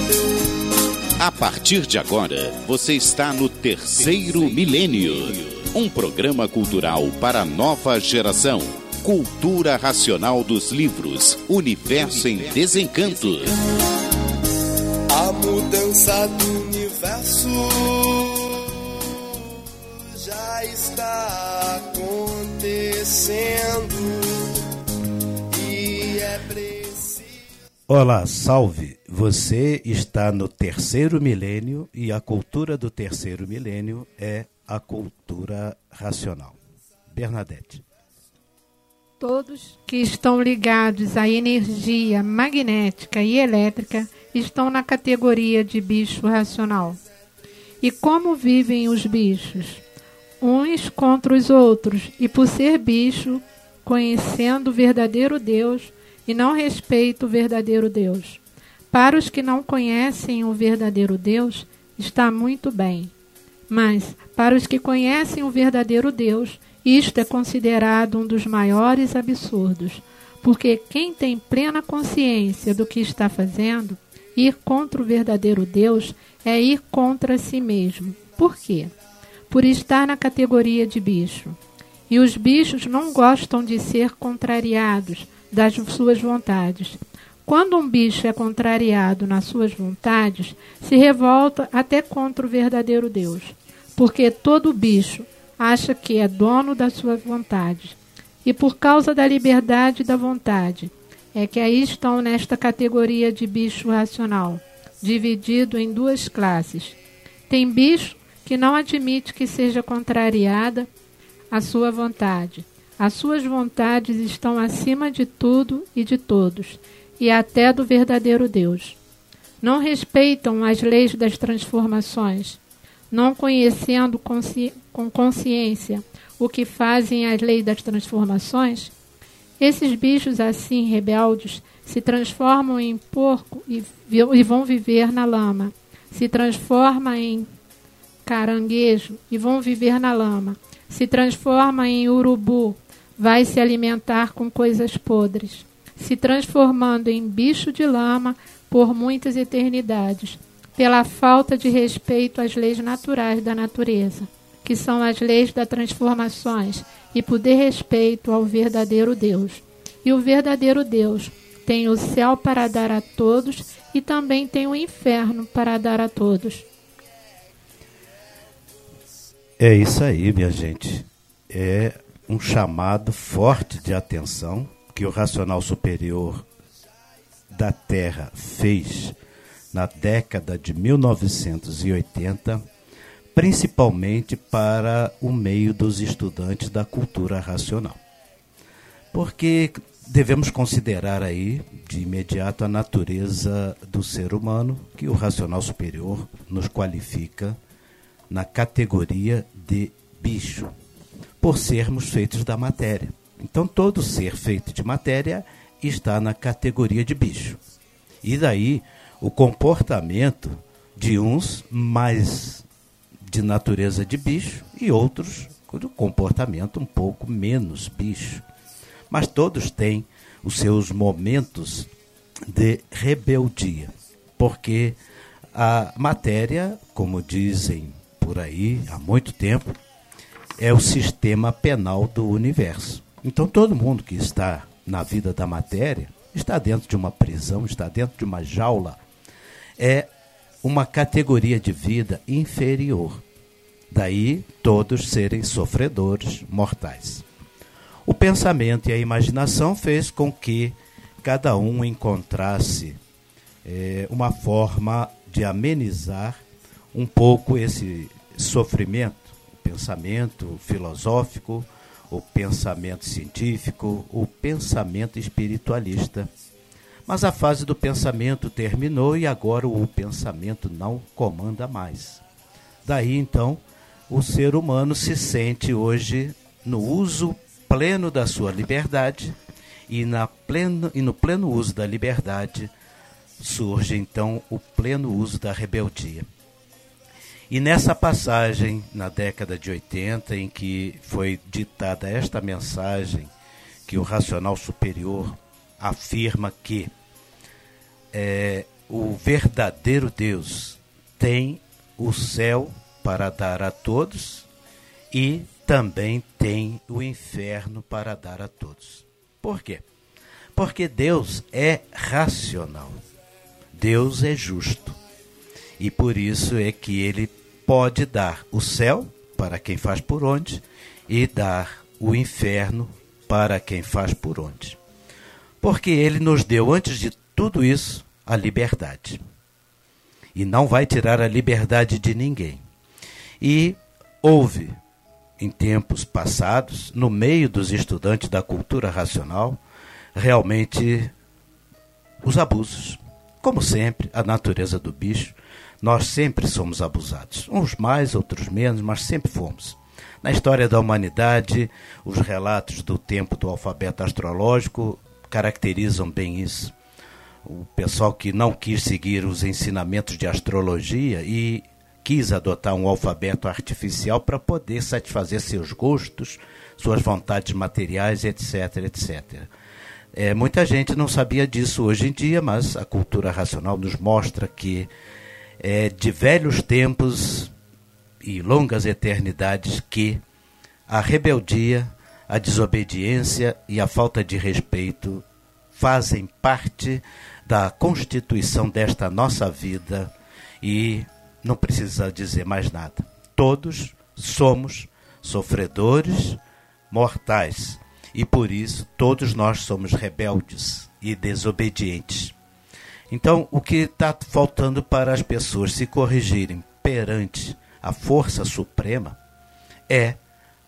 A partir de agora, você está no Terceiro Milênio, um programa cultural para a nova geração. Cultura racional dos livros, Universo em Desencanto. A mudança do universo já está acontecendo e é preciso... Olá, salve! Você está no Terceiro Milênio e a cultura do Terceiro Milênio é a cultura racional. Bernadette. Todos que estão ligados à energia magnética e elétrica estão na categoria de bicho racional. E como vivem os bichos? Uns contra os outros, e por ser bicho, conhecendo o verdadeiro Deus e não respeita o verdadeiro Deus. Para os que não conhecem o verdadeiro Deus, está muito bem. Mas, para os que conhecem o verdadeiro Deus, isto é considerado um dos maiores absurdos, porque quem tem plena consciência do que está fazendo, ir contra o verdadeiro Deus é ir contra si mesmo. Por quê? Por estar na categoria de bicho. E os bichos não gostam de ser contrariados das suas vontades. Quando um bicho é contrariado nas suas vontades, se revolta até contra o verdadeiro Deus, porque todo bicho acha que é dono da sua vontade. E por causa da liberdade da vontade, é que aí estão nesta categoria de bicho racional, dividido em duas classes. Tem bicho que não admite que seja contrariada a sua vontade. As suas vontades estão acima de tudo e de todos, e até do verdadeiro Deus. Não respeitam as leis das transformações, não conhecendo com consciência o que fazem as leis das transformações. Esses bichos assim rebeldes se transformam em porco e vão viver na lama. Se transforma em caranguejo e vão viver na lama. Se transforma em urubu, vai se alimentar com coisas podres. Se transformando em bicho de lama por muitas eternidades, pela falta de respeito às leis naturais da natureza, que são as leis das transformações, e por desrespeito ao verdadeiro Deus. E o verdadeiro Deus tem o céu para dar a todos e também tem o inferno para dar a todos. É isso aí, minha gente. É um chamado forte de atenção que o racional superior da Terra fez na década de 1980, principalmente para o meio dos estudantes da cultura racional. Porque devemos considerar aí, de imediato, a natureza do ser humano, que o racional superior nos qualifica na categoria de bicho, por sermos feitos da matéria. Então, todo ser feito de matéria está na categoria de bicho. E daí, o comportamento de uns mais de natureza de bicho e outros com comportamento um pouco menos bicho. Mas todos têm os seus momentos de rebeldia, porque a matéria, como dizem por aí há muito tempo, é o sistema penal do universo. Então todo mundo que está na vida da matéria está dentro de uma prisão, está dentro de uma jaula. É uma categoria de vida inferior. Daí todos serem sofredores mortais. O pensamento e a imaginação fez com que cada um encontrasse uma forma de amenizar um pouco esse sofrimento. O pensamento filosófico, o pensamento científico, o pensamento espiritualista. Mas a fase do pensamento terminou e agora o pensamento não comanda mais. Daí, então, o ser humano se sente hoje no uso pleno da sua liberdade e no pleno uso da liberdade surge, então, o pleno uso da rebeldia. E nessa passagem, na década de 80, em que foi ditada esta mensagem, que o racional superior afirma que o verdadeiro Deus tem o céu para dar a todos e também tem o inferno para dar a todos. Por quê? Porque Deus é racional. Deus é justo. E por isso é que ele pode dar o céu para quem faz por onde e dar o inferno para quem faz por onde. Porque ele nos deu, antes de tudo isso, a liberdade. E não vai tirar a liberdade de ninguém. E houve, em tempos passados, no meio dos estudantes da cultura racional, realmente os abusos. Como sempre, a natureza do bicho, nós sempre somos abusados. Uns mais, outros menos, mas sempre fomos. Na história da humanidade, os relatos do tempo do alfabeto astrológico caracterizam bem isso. O pessoal que não quis seguir os ensinamentos de astrologia e quis adotar um alfabeto artificial para poder satisfazer seus gostos, suas vontades materiais, etc, etc. Muita gente não sabia disso hoje em dia, mas a cultura racional nos mostra que de velhos tempos e longas eternidades que a rebeldia, a desobediência e a falta de respeito fazem parte da constituição desta nossa vida e não precisa dizer mais nada. Todos somos sofredores mortais e por isso todos nós somos rebeldes e desobedientes. Então, o que está faltando para as pessoas se corrigirem perante a força suprema é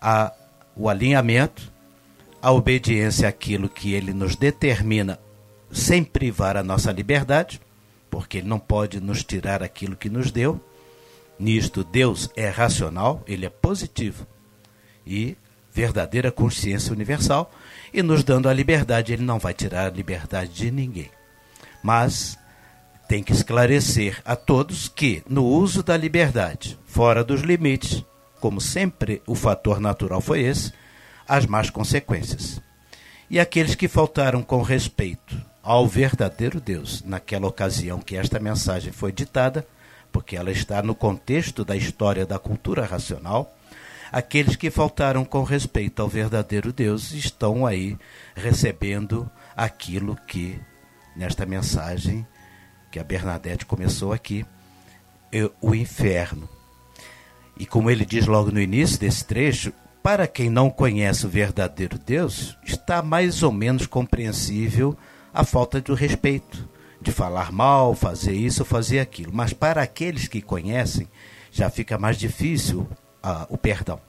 o alinhamento, a obediência àquilo que ele nos determina sem privar a nossa liberdade, porque ele não pode nos tirar aquilo que nos deu. Nisto, Deus é racional, ele é positivo e verdadeira consciência universal, e nos dando a liberdade, ele não vai tirar a liberdade de ninguém. Mas tem que esclarecer a todos que, no uso da liberdade, fora dos limites, como sempre o fator natural foi esse, as más consequências. E aqueles que faltaram com respeito ao verdadeiro Deus, naquela ocasião que esta mensagem foi ditada, porque ela está no contexto da história da cultura racional, aqueles que faltaram com respeito ao verdadeiro Deus estão aí recebendo aquilo que, nesta mensagem que a Bernadette começou aqui, o inferno. E como ele diz logo no início desse trecho, para quem não conhece o verdadeiro Deus, está mais ou menos compreensível a falta de respeito, de falar mal, fazer isso ou fazer aquilo. Mas para aqueles que conhecem, já fica mais difícil o perdão.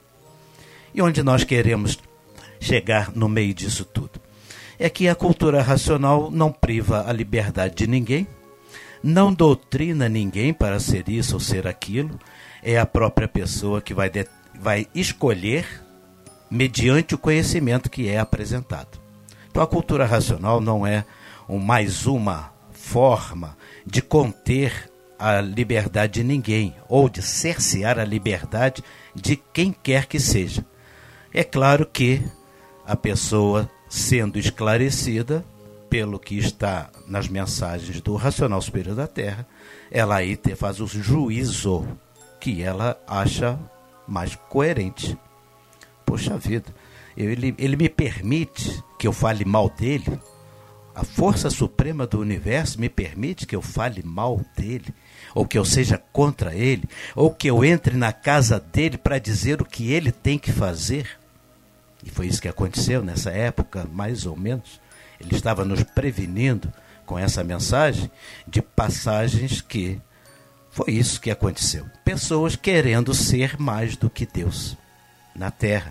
E onde nós queremos chegar no meio disso tudo? É que a cultura racional não priva a liberdade de ninguém, não doutrina ninguém para ser isso ou ser aquilo, é a própria pessoa que vai escolher mediante o conhecimento que é apresentado. Então a cultura racional não é mais uma forma de conter a liberdade de ninguém ou de cercear a liberdade de quem quer que seja. É claro que a pessoa, sendo esclarecida pelo que está nas mensagens do Racional Superior da Terra, ela aí faz o juízo que ela acha mais coerente. Poxa vida, ele me permite que eu fale mal dele? A força suprema do universo me permite que eu fale mal dele? Ou que eu seja contra ele? Ou que eu entre na casa dele para dizer o que ele tem que fazer? E foi isso que aconteceu nessa época, mais ou menos. Ele estava nos prevenindo com essa mensagem de passagens que foi isso que aconteceu. Pessoas querendo ser mais do que Deus na Terra,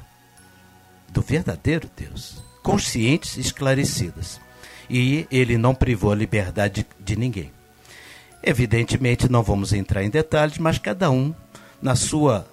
do verdadeiro Deus, conscientes e esclarecidas. E ele não privou a liberdade de ninguém. Evidentemente não vamos entrar em detalhes, mas cada um na sua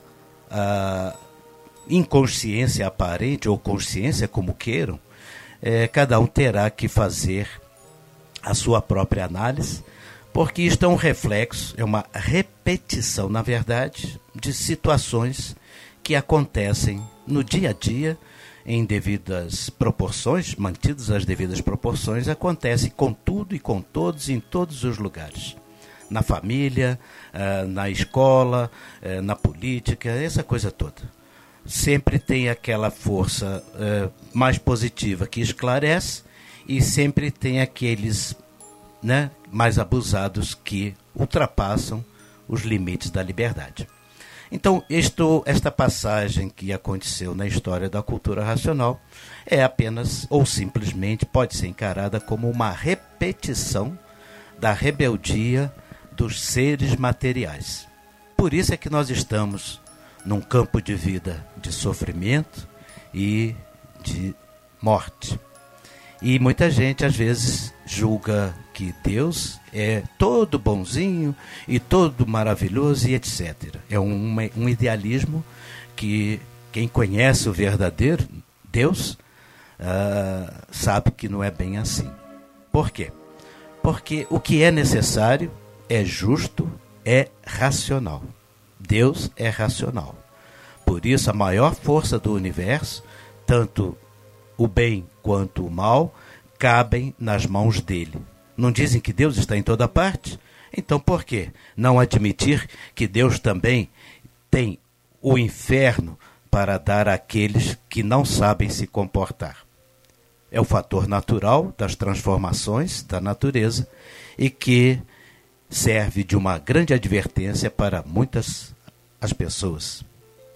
inconsciência aparente ou consciência, como queiram, cada um terá que fazer a sua própria análise, porque isto é um reflexo, é uma repetição, na verdade, de situações que acontecem no dia a dia em devidas proporções, mantidas as devidas proporções, acontece com tudo e com todos, em todos os lugares. Na família, na escola, na política, essa coisa toda. Sempre tem aquela força mais positiva que esclarece e sempre tem aqueles, né, mais abusados que ultrapassam os limites da liberdade. Então, esta passagem que aconteceu na história da cultura racional é apenas, ou simplesmente, pode ser encarada como uma repetição da rebeldia dos seres materiais. Por isso é que nós estamos num campo de vida de sofrimento e de morte. E muita gente, às vezes, julga que Deus é todo bonzinho e todo maravilhoso e etc. É um idealismo que quem conhece o verdadeiro Deus sabe que não é bem assim. Por quê? Porque o que é necessário é justo, é racional. Deus é racional. Por isso, a maior força do universo, tanto o bem quanto o mal, cabem nas mãos dele. Não dizem que Deus está em toda parte? Então, por que não admitir que Deus também tem o inferno para dar àqueles que não sabem se comportar? É o fator natural das transformações da natureza e que serve de uma grande advertência para muitas as pessoas.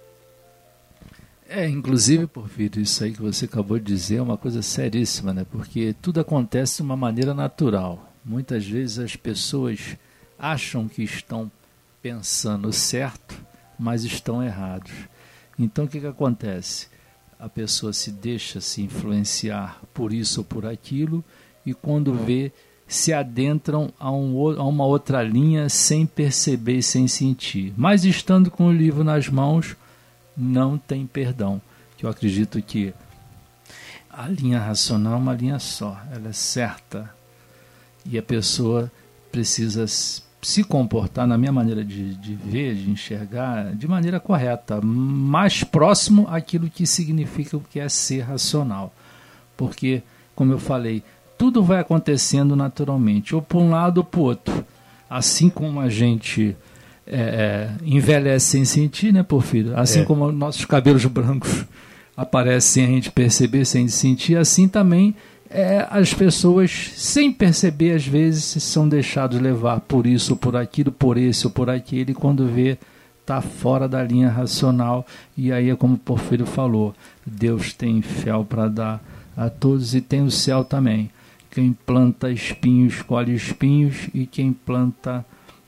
Inclusive, Porfírio, isso aí que você acabou de dizer é uma coisa seríssima, né? Porque tudo acontece de uma maneira natural. Muitas vezes as pessoas acham que estão pensando certo, mas estão errados. Então o que acontece? A pessoa se deixa se influenciar por isso ou por aquilo e quando vê, se adentram a uma outra linha sem perceber e sem sentir. Mas estando com o livro nas mãos, não tem perdão. Que eu acredito que a linha racional é uma linha só, ela é certa. E a pessoa precisa se comportar, na minha maneira de ver, de enxergar, de maneira correta, mais próximo àquilo que significa o que é ser racional. Porque, como eu falei, tudo vai acontecendo naturalmente, ou para um lado ou para o outro. Assim como a gente envelhece sem sentir, né, Porfírio? Assim como nossos cabelos brancos aparecem sem a gente perceber, sem sentir, assim também as pessoas, sem perceber, às vezes, são deixados levar por isso ou por aquilo, por esse ou por aquele, e quando vê, está fora da linha racional. E aí é como o Porfírio falou, Deus tem fel para dar a todos e tem o céu também. Quem planta espinhos, colhe espinhos, e quem planta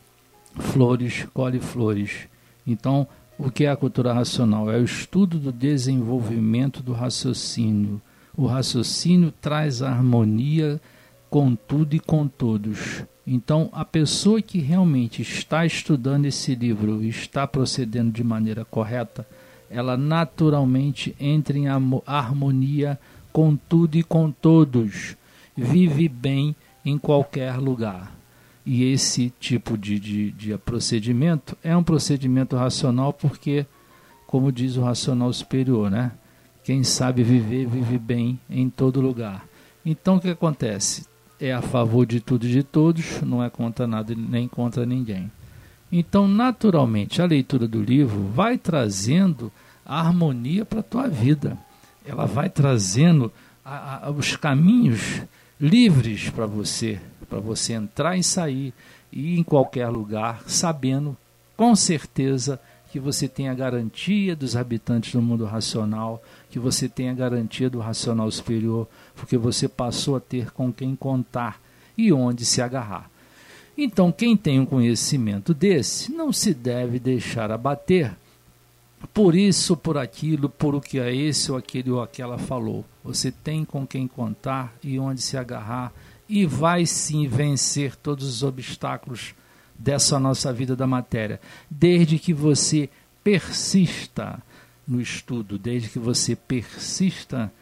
flores, colhe flores. Então, o que é a cultura racional? É o estudo do desenvolvimento do raciocínio. O raciocínio traz harmonia com tudo e com todos. Então, a pessoa que realmente está estudando esse livro e está procedendo de maneira correta, ela naturalmente entra em harmonia com tudo e com todos. Vive bem em qualquer lugar. E esse tipo de procedimento é um procedimento racional porque, como diz o racional superior, né? Quem sabe viver, vive bem em todo lugar. Então o que acontece? É a favor de tudo e de todos, não é contra nada nem contra ninguém. Então, naturalmente, a leitura do livro vai trazendo a harmonia para a tua vida. Ela vai trazendo os caminhos livres para você entrar e sair, e ir em qualquer lugar, sabendo com certeza que você tem a garantia dos habitantes do mundo racional, que você tem a garantia do racional superior, porque você passou a ter com quem contar e onde se agarrar. Então, quem tem um conhecimento desse, não se deve deixar abater por isso, por aquilo, por o que é esse ou aquele ou aquela falou. Você tem com quem contar e onde se agarrar, e vai sim vencer todos os obstáculos dessa nossa vida da matéria, desde que você persista no estudo, desde que você persista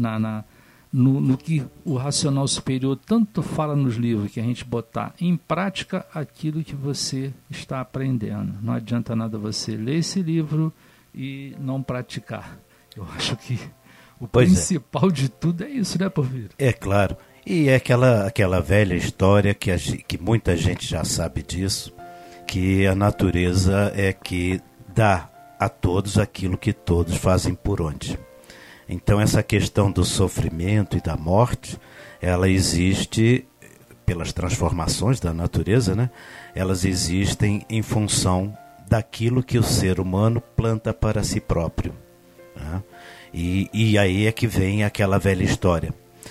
no que o racional superior tanto fala nos livros, que a gente botar em prática aquilo que você está aprendendo. Não adianta nada você ler esse livro e não praticar. Eu acho que O principal de tudo é isso, né, Porfírio? É claro. E é aquela velha história que muita gente já sabe disso, que a natureza é que dá a todos aquilo que todos fazem por onde. Então essa questão do sofrimento e da morte, ela existe pelas transformações da natureza, né? Elas existem em função daquilo que o ser humano planta para si próprio, né? E aí é que vem aquela velha história.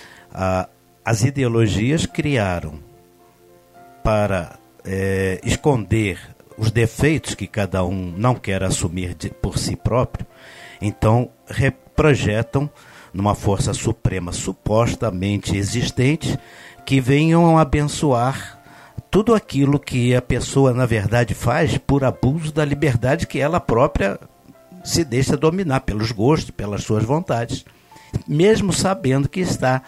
As ideologias criaram para esconder os defeitos que cada um não quer assumir por si próprio, então projetam numa força suprema supostamente existente que venham abençoar tudo aquilo que a pessoa na verdade faz por abuso da liberdade que ela própria se deixa dominar pelos gostos, pelas suas vontades, mesmo sabendo que está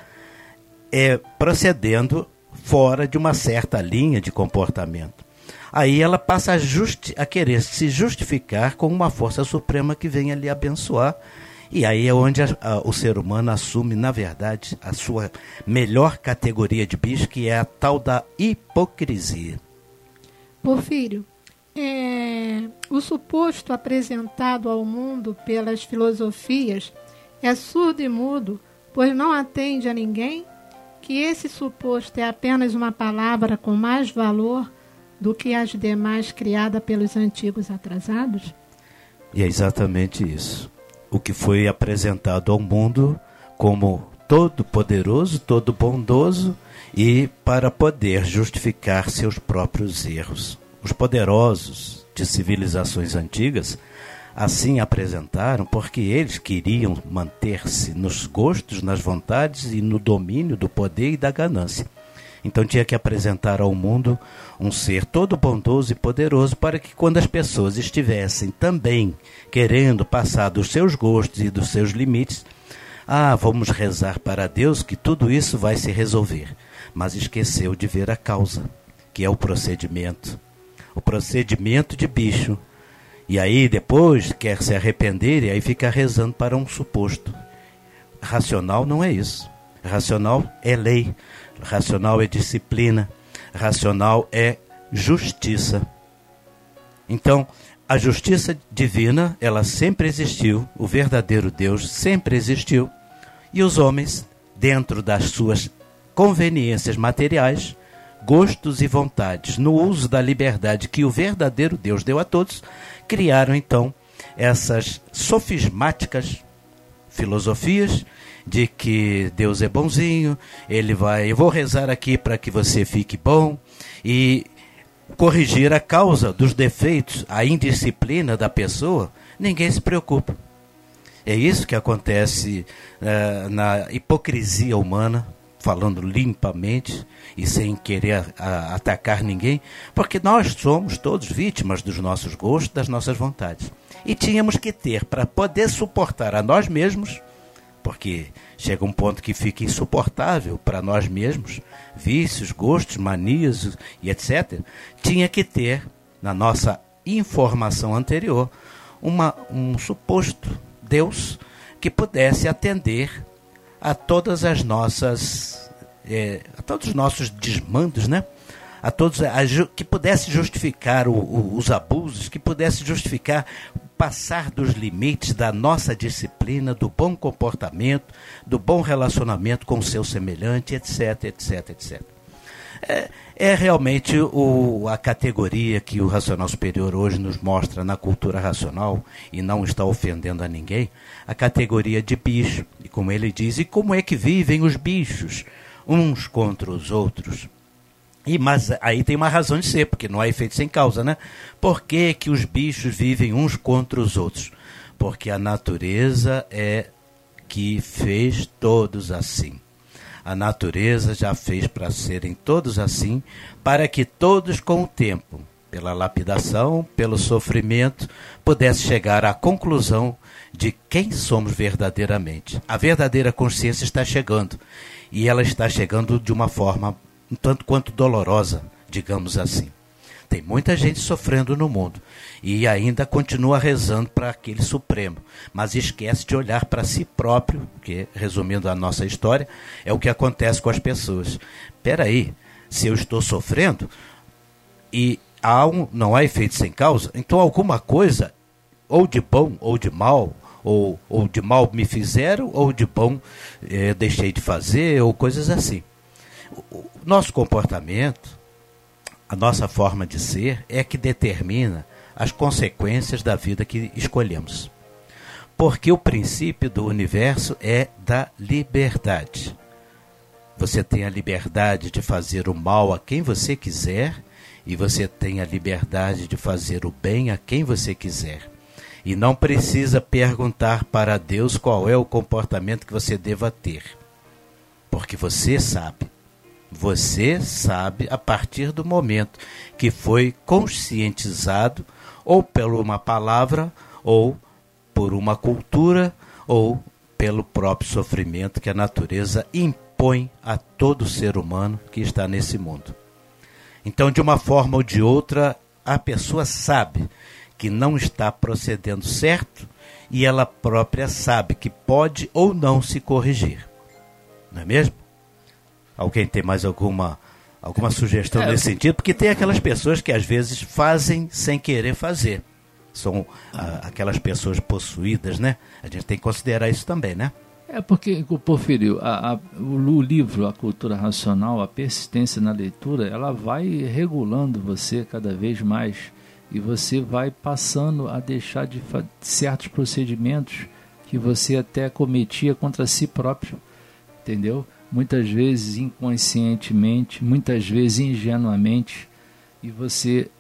procedendo fora de uma certa linha de comportamento. Aí ela passa a querer se justificar com uma força suprema que vem ali abençoar. E aí é onde o ser humano assume, na verdade, a sua melhor categoria de bicho, que é a tal da hipocrisia. Porfírio, o suposto apresentado ao mundo pelas filosofias é surdo e mudo, pois não atende a ninguém? Que esse suposto é apenas uma palavra com mais valor do que as demais criadas pelos antigos atrasados? E é exatamente isso. O que foi apresentado ao mundo como todo poderoso, todo bondoso, e para poder justificar seus próprios erros. Os poderosos de civilizações antigas assim apresentaram porque eles queriam manter-se nos gostos, nas vontades e no domínio do poder e da ganância. Então tinha que apresentar ao mundo um ser todo bondoso e poderoso para que quando as pessoas estivessem também querendo passar dos seus gostos e dos seus limites, vamos rezar para Deus que tudo isso vai se resolver. Mas esqueceu de ver a causa, que é o procedimento de bicho. E aí depois quer se arrepender e aí fica rezando para um suposto. Racional não é isso. Racional é lei. Racional é disciplina, racional é justiça. Então, a justiça divina, ela sempre existiu, o verdadeiro Deus sempre existiu, e os homens, dentro das suas conveniências materiais, gostos e vontades, no uso da liberdade que o verdadeiro Deus deu a todos, criaram então essas sofismáticas filosofias de que Deus é bonzinho, eu vou rezar aqui para que você fique bom, e corrigir a causa dos defeitos, a indisciplina da pessoa, ninguém se preocupa. É isso que acontece na hipocrisia humana, falando limpamente e sem querer atacar ninguém, porque nós somos todos vítimas dos nossos gostos, das nossas vontades. E tínhamos que ter, para poder suportar a nós mesmos, porque chega um ponto que fica insuportável para nós mesmos, vícios, gostos, manias e etc., tinha que ter, na nossa informação anterior, um suposto Deus que pudesse atender a todas as nossas, a todos os nossos desmandos, né? A todos, que pudesse justificar os abusos, que pudesse justificar passar dos limites da nossa disciplina, do bom comportamento, do bom relacionamento com o seu semelhante, etc, etc, etc. É realmente a categoria que o Racional Superior hoje nos mostra na cultura racional, e não está ofendendo a ninguém, a categoria de bicho. E como ele diz, e como é que vivem os bichos uns contra os outros? Mas aí tem uma razão de ser, porque não há efeito sem causa, né? Por que que os bichos vivem uns contra os outros? Porque a natureza é que fez todos assim. A natureza já fez para serem todos assim, para que todos com o tempo, pela lapidação, pelo sofrimento, pudesse chegar à conclusão de quem somos verdadeiramente. A verdadeira consciência está chegando, e ela está chegando de uma forma um tanto quanto dolorosa, digamos assim. Tem muita gente sofrendo no mundo e ainda continua rezando para aquele Supremo, mas esquece de olhar para si próprio, que, resumindo a nossa história, é o que acontece com as pessoas. Espera aí, se eu estou sofrendo e não há efeito sem causa, então alguma coisa, ou de bom ou de mal, ou de mal me fizeram, ou de bom deixei de fazer, ou coisas assim. O nosso comportamento, a nossa forma de ser é que determina as consequências da vida que escolhemos. Porque o princípio do universo é da liberdade. Você tem a liberdade de fazer o mal a quem você quiser e você tem a liberdade de fazer o bem a quem você quiser. E não precisa perguntar para Deus qual é o comportamento que você deva ter. Porque você sabe. Você sabe a partir do momento que foi conscientizado ou por uma palavra, ou por uma cultura, ou pelo próprio sofrimento que a natureza impõe a todo ser humano que está nesse mundo. Então, de uma forma ou de outra, a pessoa sabe que não está procedendo certo e ela própria sabe que pode ou não se corrigir. Não é mesmo? Alguém tem mais alguma sugestão nesse sentido? Porque tem aquelas pessoas que às vezes fazem sem querer fazer. São aquelas pessoas possuídas, né? A gente tem que considerar isso também, né? Porque, Porfírio, o livro A Cultura Racional, a persistência na leitura, ela vai regulando você cada vez mais e você vai passando a deixar de certos procedimentos que você até cometia contra si próprio, entendeu? Muitas vezes inconscientemente, muitas vezes ingenuamente, e você,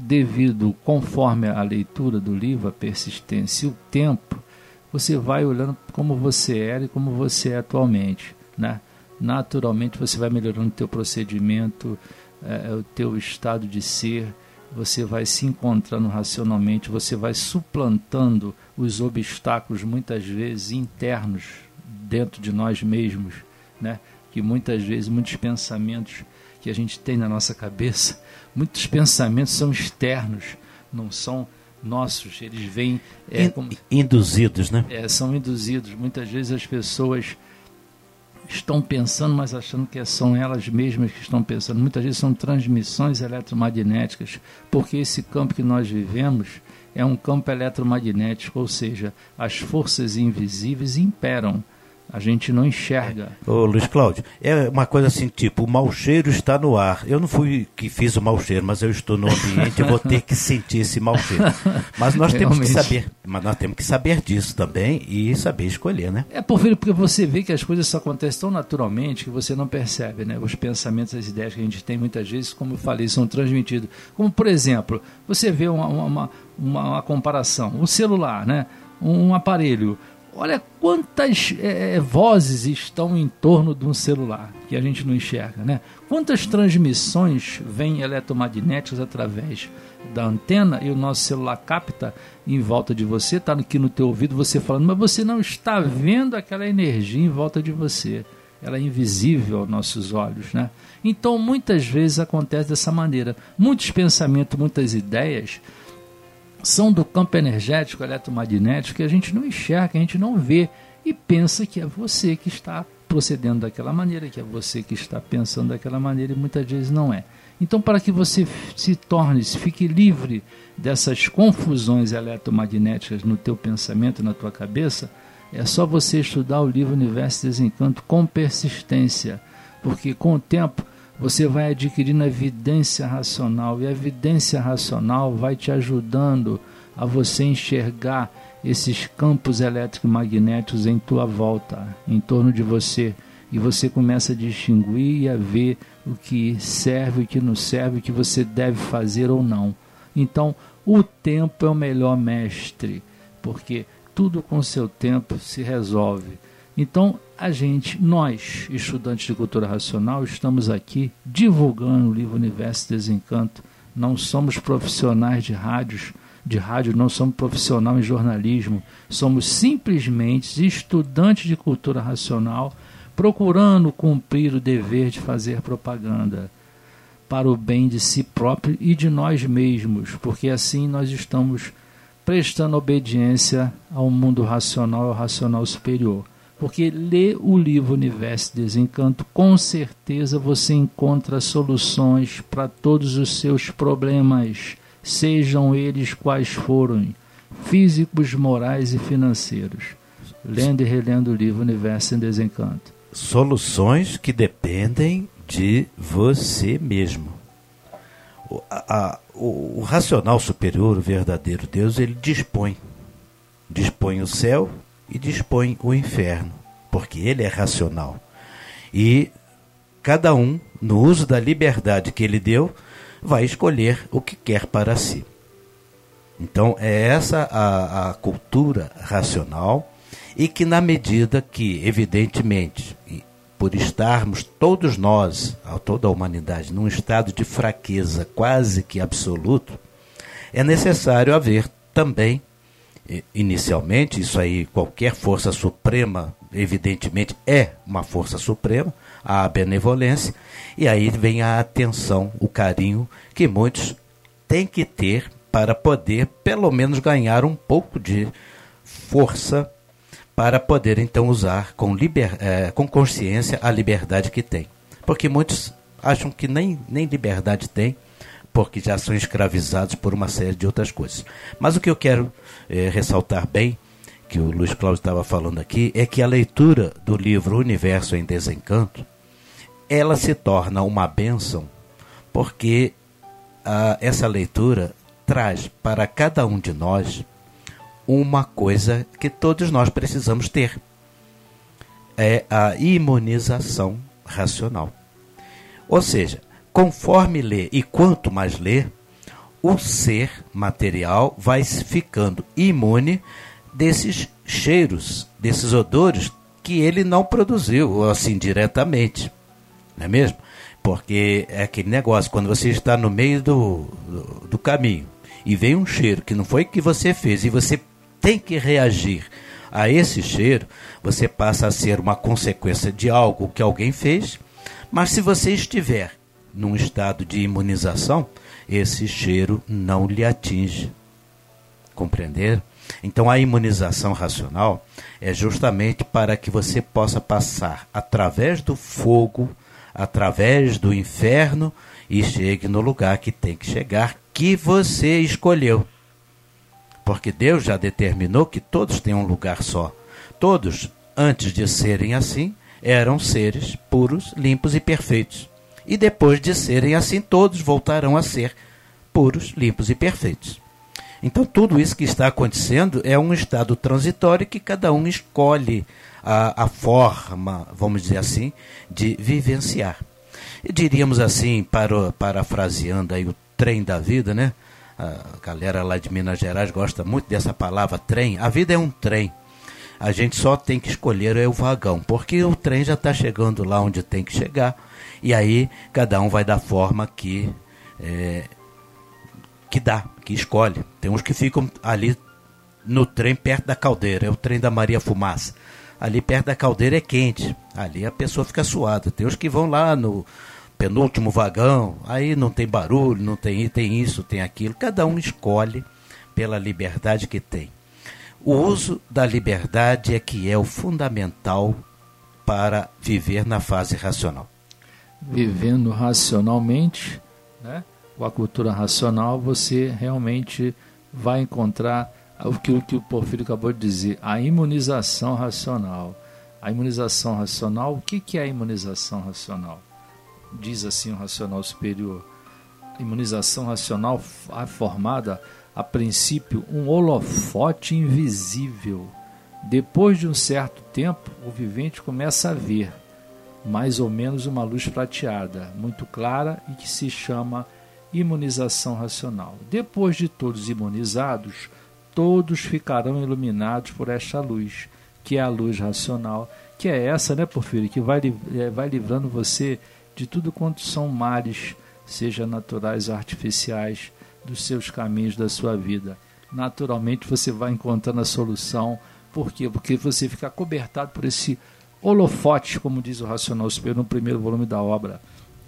conforme a leitura do livro, a persistência e o tempo, você vai olhando como você era e como você é atualmente, né? Naturalmente você vai melhorando o teu procedimento, o teu estado de ser, você vai se encontrando racionalmente, você vai suplantando os obstáculos, muitas vezes internos, dentro de nós mesmos, né? Que muitas vezes, muitos pensamentos que a gente tem na nossa cabeça, muitos pensamentos são externos, não são nossos, eles vêm... induzidos, né? São induzidos. Muitas vezes as pessoas estão pensando, mas achando que são elas mesmas que estão pensando. Muitas vezes são transmissões eletromagnéticas, porque esse campo que nós vivemos é um campo eletromagnético, ou seja, as forças invisíveis imperam. A gente não enxerga. Ô Luiz Cláudio, é uma coisa assim, tipo, o mau cheiro está no ar. Eu não fui que fiz o mau cheiro, mas eu estou no ambiente, eu vou ter que sentir esse mau cheiro. Mas nós temos que saber, disso também e saber escolher, né? Porque você vê que as coisas só acontecem tão naturalmente que você não percebe, né? Os pensamentos, as ideias que a gente tem muitas vezes, como eu falei, são transmitidos. Como, por exemplo, você vê uma comparação, um celular, né? Um aparelho. Olha quantas vozes estão em torno de um celular que a gente não enxerga, né? Quantas transmissões vêm eletromagnéticas através da antena e o nosso celular capta em volta de você, está aqui no teu ouvido você falando, mas você não está vendo aquela energia em volta de você. Ela é invisível aos nossos olhos, né? Então muitas vezes acontece dessa maneira. Muitos pensamentos, muitas ideias são do campo energético, eletromagnético, que a gente não enxerga, que a gente não vê e pensa que é você que está procedendo daquela maneira, que é você que está pensando daquela maneira e muitas vezes não é. Então, para que você fique livre dessas confusões eletromagnéticas no teu pensamento, na tua cabeça, é só você estudar o livro Universo e Desencanto com persistência, porque com o tempo você vai adquirindo a evidência racional e a evidência racional vai te ajudando a você enxergar esses campos eletromagnéticos em tua volta, em torno de você, e você começa a distinguir e a ver o que serve, o que não serve, o que você deve fazer ou não. Então, o tempo é o melhor mestre, porque tudo com seu tempo se resolve. Então, nós, estudantes de cultura racional, estamos aqui divulgando o livro Universo e Desencanto. Não somos profissionais de rádio, não somos profissionais em jornalismo, somos simplesmente estudantes de cultura racional procurando cumprir o dever de fazer propaganda. para o bem de si próprio e de nós mesmos, porque assim nós estamos prestando obediência ao mundo racional, ao racional superior. Porque ler o livro Universo e Desencanto, com certeza você encontra soluções para todos os seus problemas, sejam eles quais forem, físicos, morais e financeiros. Lendo e relendo o livro Universo em Desencanto. Soluções que dependem de você mesmo. O racional superior, o verdadeiro Deus, ele dispõe o céu e dispõe o inferno, porque ele é racional. E cada um, no uso da liberdade que ele deu, vai escolher o que quer para si. Então é essa a cultura racional, e que na medida que, evidentemente, por estarmos todos nós, toda a humanidade, num estado de fraqueza quase que absoluto, é necessário haver também, inicialmente, isso aí, qualquer força suprema, evidentemente, é uma força suprema, a benevolência, e aí vem a atenção, o carinho que muitos têm que ter para poder, pelo menos, ganhar um pouco de força para poder, então, usar com consciência a liberdade que tem. Porque muitos acham que nem liberdade tem, porque já são escravizados por uma série de outras coisas. Mas o que eu quero ressaltar bem, que o Luiz Cláudio estava falando aqui, é que a leitura do livro Universo em Desencanto, ela se torna uma bênção, porque essa leitura traz para cada um de nós uma coisa que todos nós precisamos ter. É a imunização racional. Ou seja, conforme lê e quanto mais lê, o ser material vai ficando imune desses cheiros, desses odores que ele não produziu, assim, diretamente. Não é mesmo? Porque é aquele negócio, quando você está no meio do caminho e vem um cheiro que não foi que você fez e você tem que reagir a esse cheiro, você passa a ser uma consequência de algo que alguém fez, mas se você estiver num estado de imunização, esse cheiro não lhe atinge. Compreender? Então a imunização racional é justamente para que você possa passar através do fogo, através do inferno e chegue no lugar que tem que chegar, que você escolheu. Porque Deus já determinou que todos têm um lugar só. Todos, antes de serem assim, eram seres puros, limpos e perfeitos. E depois de serem assim, todos voltarão a ser puros, limpos e perfeitos. Então tudo isso que está acontecendo é um estado transitório que cada um escolhe a forma, vamos dizer assim, de vivenciar. E diríamos assim, parafraseando aí o trem da vida, né? A galera lá de Minas Gerais gosta muito dessa palavra trem. A vida é um trem. A gente só tem que escolher o vagão, porque o trem já está chegando lá onde tem que chegar. E aí cada um vai da forma que escolhe. Tem uns que ficam ali no trem perto da caldeira, é o trem da Maria Fumaça. Ali perto da caldeira é quente, ali a pessoa fica suada. Tem uns que vão lá no penúltimo vagão, aí não tem barulho, não tem isso, tem aquilo. Cada um escolhe pela liberdade que tem. O uso da liberdade é que é o fundamental para viver na fase racional. Vivendo racionalmente, né, com a cultura racional, você realmente vai encontrar aquilo que o Porfírio acabou de dizer, a imunização racional. A imunização racional, o que é a imunização racional? Diz assim o racional superior. A imunização racional é formada, a princípio, um holofote invisível. Depois de um certo tempo, o vivente começa a ver mais ou menos uma luz prateada, muito clara, e que se chama imunização racional. Depois de todos imunizados, todos ficarão iluminados por esta luz, que é a luz racional, que é essa, né, Porfírio, que vai livrando você de tudo quanto são males, seja naturais ou artificiais, dos seus caminhos da sua vida. Naturalmente você vai encontrando a solução. Por quê? Porque você fica cobertado por esse holofote, como diz o Racional Superior no primeiro volume da obra.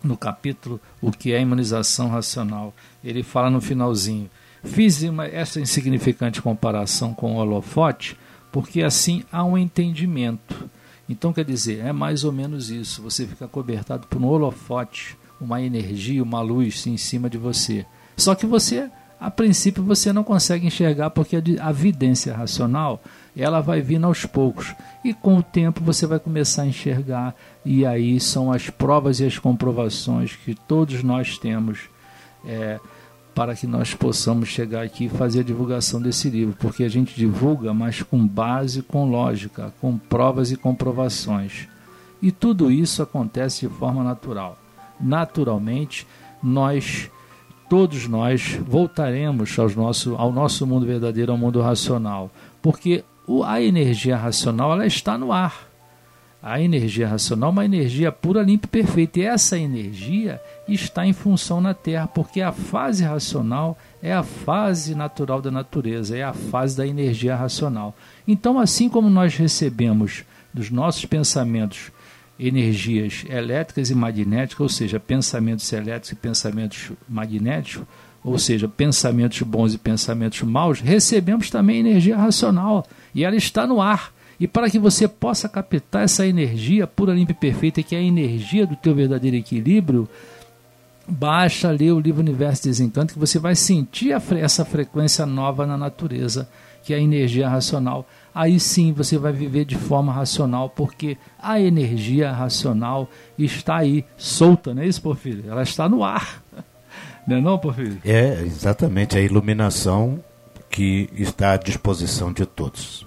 no capítulo O que é imunização racional. Ele fala no finalzinho: fiz essa insignificante comparação com o holofote, porque assim há um entendimento. Então, quer dizer, é mais ou menos isso. Você fica cobertado por um holofote, uma energia, uma luz em cima de você. Só que você, a princípio, você não consegue enxergar, porque a vidência racional, ela vai vindo aos poucos. E com o tempo você vai começar a enxergar. E aí são as provas e as comprovações que todos nós temos para que nós possamos chegar aqui e fazer a divulgação desse livro, porque a gente divulga, mas com base, com lógica, com provas e comprovações. E tudo isso acontece de forma natural. Naturalmente, todos nós voltaremos ao nosso mundo verdadeiro, ao mundo racional, porque a energia racional, ela está no ar. A energia racional é uma energia pura, limpa e perfeita. E essa energia está em função na Terra, porque a fase racional é a fase natural da natureza, é a fase da energia racional. Então, assim como nós recebemos dos nossos pensamentos energias elétricas e magnéticas, ou seja, pensamentos elétricos e pensamentos magnéticos, ou seja, pensamentos bons e pensamentos maus, recebemos também energia racional, e ela está no ar. E para que você possa captar essa energia pura, limpa e perfeita, que é a energia do teu verdadeiro equilíbrio, basta ler o livro Universo Desencanto, que você vai sentir essa frequência nova na natureza, que é a energia racional. Aí sim você vai viver de forma racional, porque a energia racional está aí, solta, não é isso, Porfírio? Ela está no ar. Não é não, Porfírio? É, exatamente, a iluminação que está à disposição de todos.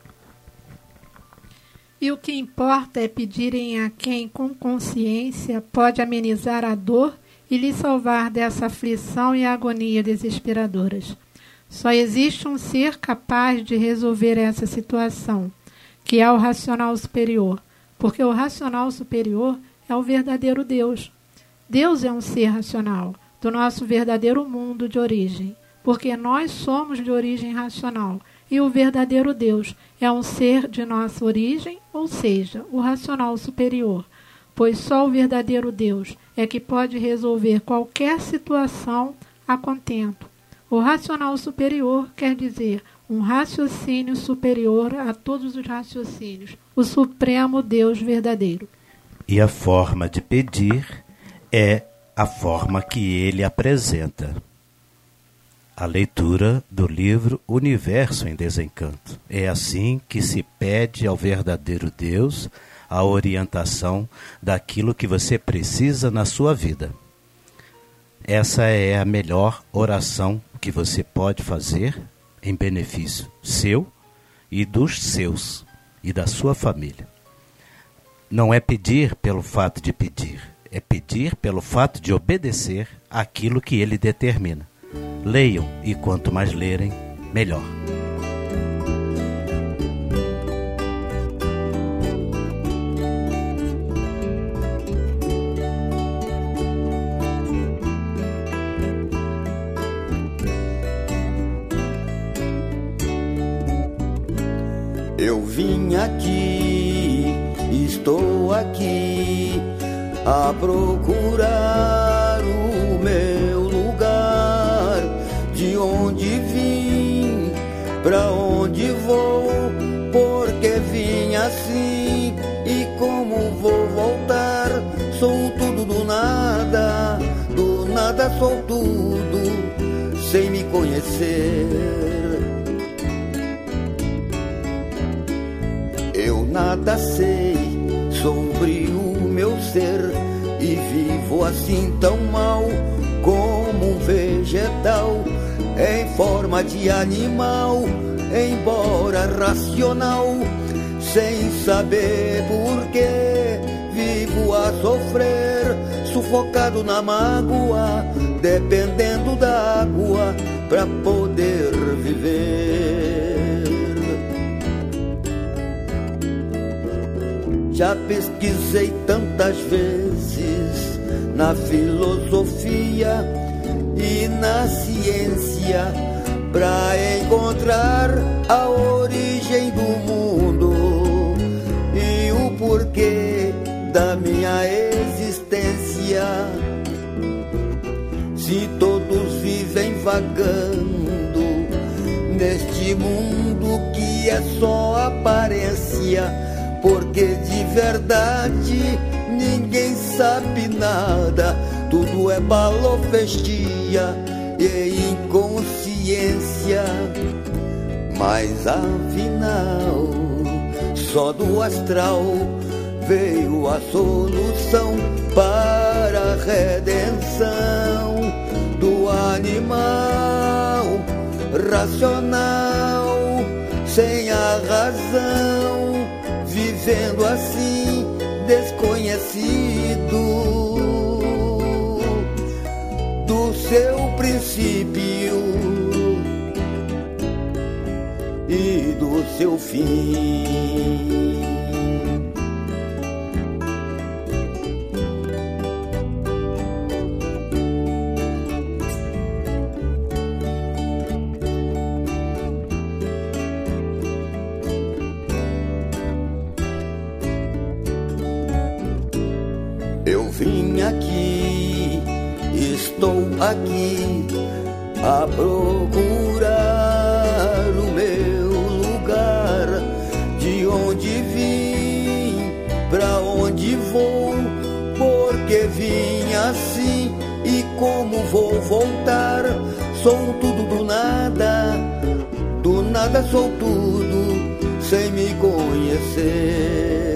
E o que importa é pedirem a quem, com consciência, pode amenizar a dor e lhe salvar dessa aflição e agonia desesperadoras. Só existe um ser capaz de resolver essa situação, que é o racional superior, porque o racional superior é o verdadeiro Deus. Deus é um ser racional, do nosso verdadeiro mundo de origem, porque nós somos de origem racional. E o verdadeiro Deus é um ser de nossa origem, ou seja, o racional superior, pois só o verdadeiro Deus é que pode resolver qualquer situação a contento. O racional superior quer dizer um raciocínio superior a todos os raciocínios, o supremo Deus verdadeiro. E a forma de pedir é a forma que ele apresenta. A leitura do livro Universo em Desencanto. É assim que se pede ao verdadeiro Deus a orientação daquilo que você precisa na sua vida. Essa é a melhor oração que você pode fazer em benefício seu e dos seus e da sua família. Não é pedir pelo fato de pedir, é pedir pelo fato de obedecer àquilo que ele determina. Leiam, e quanto mais lerem, melhor. Eu vim aqui, estou aqui a procurar o meu lugar, de onde vim, pra onde vou, porque vim assim e como vou voltar. Sou tudo do nada sou tudo, sem me conhecer. Eu nada sei sobre o meu ser e vivo assim tão mal como um vegetal, em forma de animal, embora racional, sem saber por que vivo a sofrer, sufocado na mágoa, dependendo da água pra poder viver. Já pesquisei tantas vezes na filosofia e na ciência pra encontrar a origem do mundo e o porquê da minha existência. se todos vivem vagando neste mundo que é só aparência, porque de verdade ninguém sabe nada, tudo é balofestia e inconsciência. Mas afinal, só do astral veio a solução para a redenção do animal racional, sem a razão, vivendo assim desconhecido do seu princípio e do seu fim. Eu vim aqui, estou aqui a procurar o meu lugar, de onde vim, pra onde vou, porque vim assim e como vou voltar. Sou tudo do nada sou tudo sem me conhecer.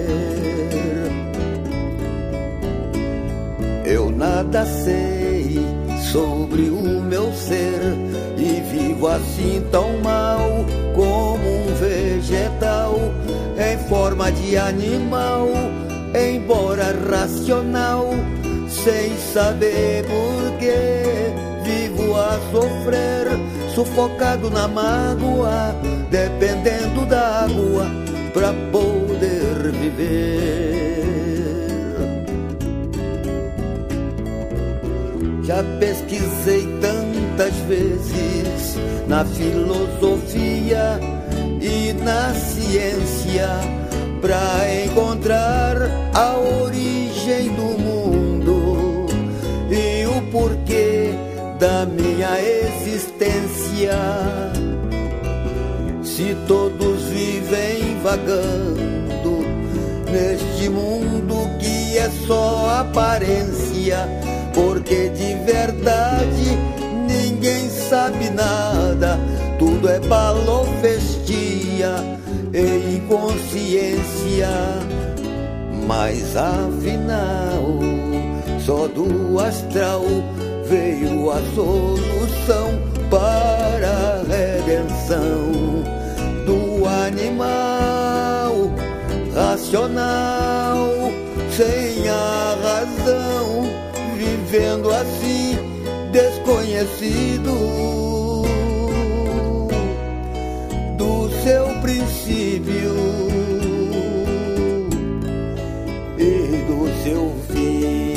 Eu nada sei sobre o meu ser e vivo assim tão mal como um vegetal, em forma de animal, embora racional, sem saber porquê. Vivo a sofrer, sufocado na mágoa, dependendo da água pra poder viver. Já pesquisei tantas vezes na filosofia e na ciência pra encontrar a origem do mundo e o porquê da minha existência. Se todos vivem vagando neste mundo que é só aparência, porque de verdade ninguém sabe nada, tudo é balofestia e inconsciência. Mas afinal, só do astral veio a solução para a redenção do animal racional, sem a razão, vivendo assim desconhecido do seu princípio e do seu fim.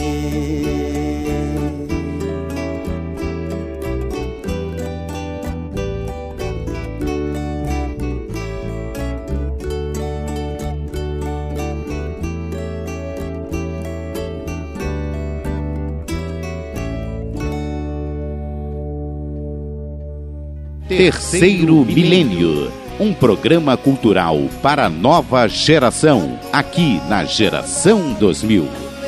Terceiro Milênio, um programa cultural para a nova geração, aqui na Geração 2000.